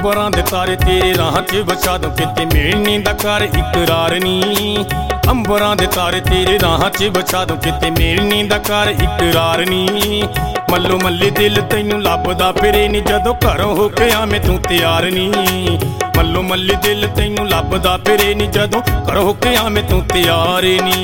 अंबरां दे तारे तेरे राह च वछा दूं किते मिलने दा कर इकरार नी। अंबरां दे तारे तेरे राह च वछा दूं किते मिलने दा कर इकरार नी। मल्लो मल्ली दिल तैनू लभदा फिरे नी जदों घरों हो के आवें तू तैयार नी। मल्लो मल्ली दिल तैनू लभदा फिरे नी जदों घरों हो के आवें तू तैयार नी।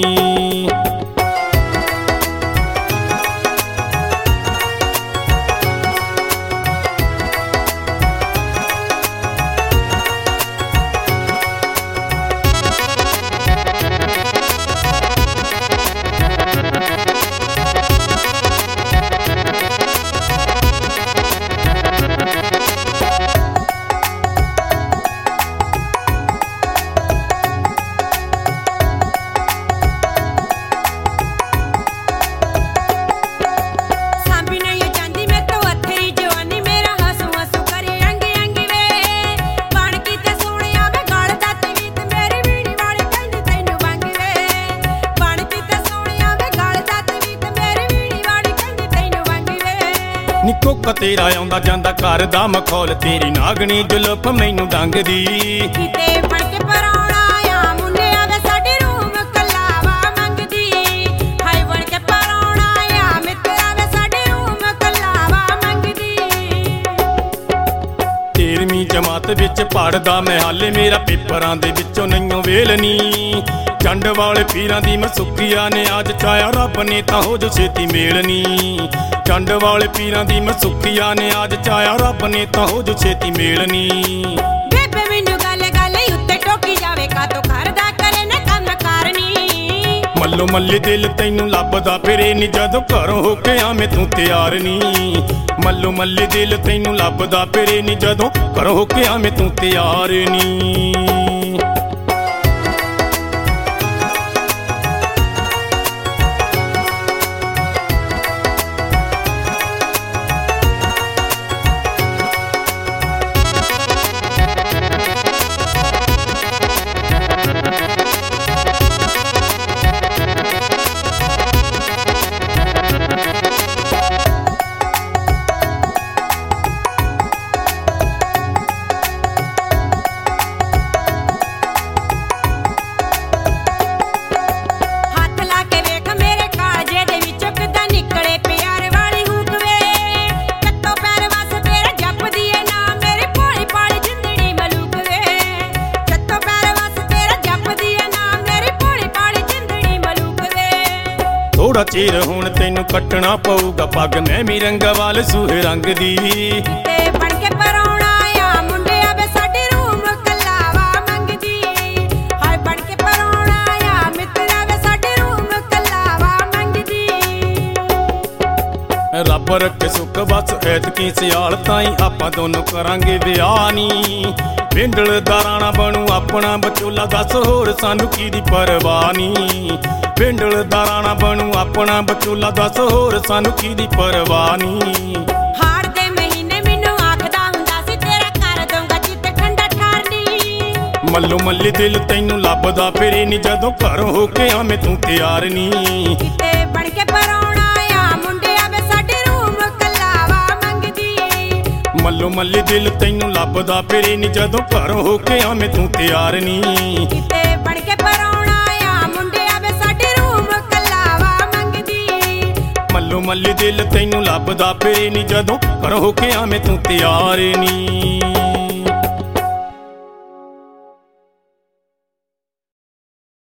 निकोका तेरा आउंदा जांदा घर दा मखौल तेरी नागनी जुल्फ मैनू डंगदी। किते बण के पराउणा आ मुंडिया वे साडी रूम कलावा मंगदी। हाय बण के पराउणा आ मित्रा वे साडी रूम कलावा मंगदी। 13वीं जमात विच पढ़दा मैं हाले मेरा पेपरां दे विचों नईओ वेल नी। चंड वाले पीरां दी मसुखिया ने आज चाया रब ने तां हो जो छेती मेलनी। चंड वाले पीरां दी मसुखिया ने आज चाया रब ने तां हो जो छेती मेलनी। बेबे मैनू गल गल उत्ते टोकी जावे का तो घर दा करे ना काम करनी। मल्लो मल्ली दिल तैनू लभदा फिरे नी जदों घरों हो के आवें तू तैयार नी। मल्लो मल्ली दिल तैनू लभदा फिरे नी जदों घरों हो के आवें तू तैयार नी। थोड़ा चेर हुण तैनू कट्टना पऊगा पग मैमी रंग वाल सूहे रंग दी। ते बण के पराउणा आ मुंडिया वे साडी रूम कलावा मंगदी। हाय बण के पराउणा आ मित्रा वे साडी रूम कलावा मंगदी। रब रखे सुख बस ऐतकी सियाल ताई आपां दोनों करांगे विआह नी। पिंडल दा राणा बनू अपना बचोला दस होर सानू कीदी परवाह नी। पिंडल दा राणा बनू अपना बचोला दस होर सानू कीदी परवाह नी। हाड़ दे महीने मैनू आखदा हुंदा सी तेरा कर दूंगा चित ठंडा ठारनी। मल्लो मल्ली दिल तैनू लभदा फिरे नी जदों घरों हो के आवें तू तैयार नी। किते बण के पराउणा आ मुंडिया वे साडी रूम कलावा मंगदी। मल्लो मल्ली दिल तैनू लभदा फिरे नी जदों घरों हो के आवें तू तैयार नी। किते बण के पराउणा आ मुंडिया वे साडी रूम कलावा मंगदी। मल्लो मल्ली दिल तैनू लभदा फिरे नी जदों घरों हो के आवें तू तैयार नी।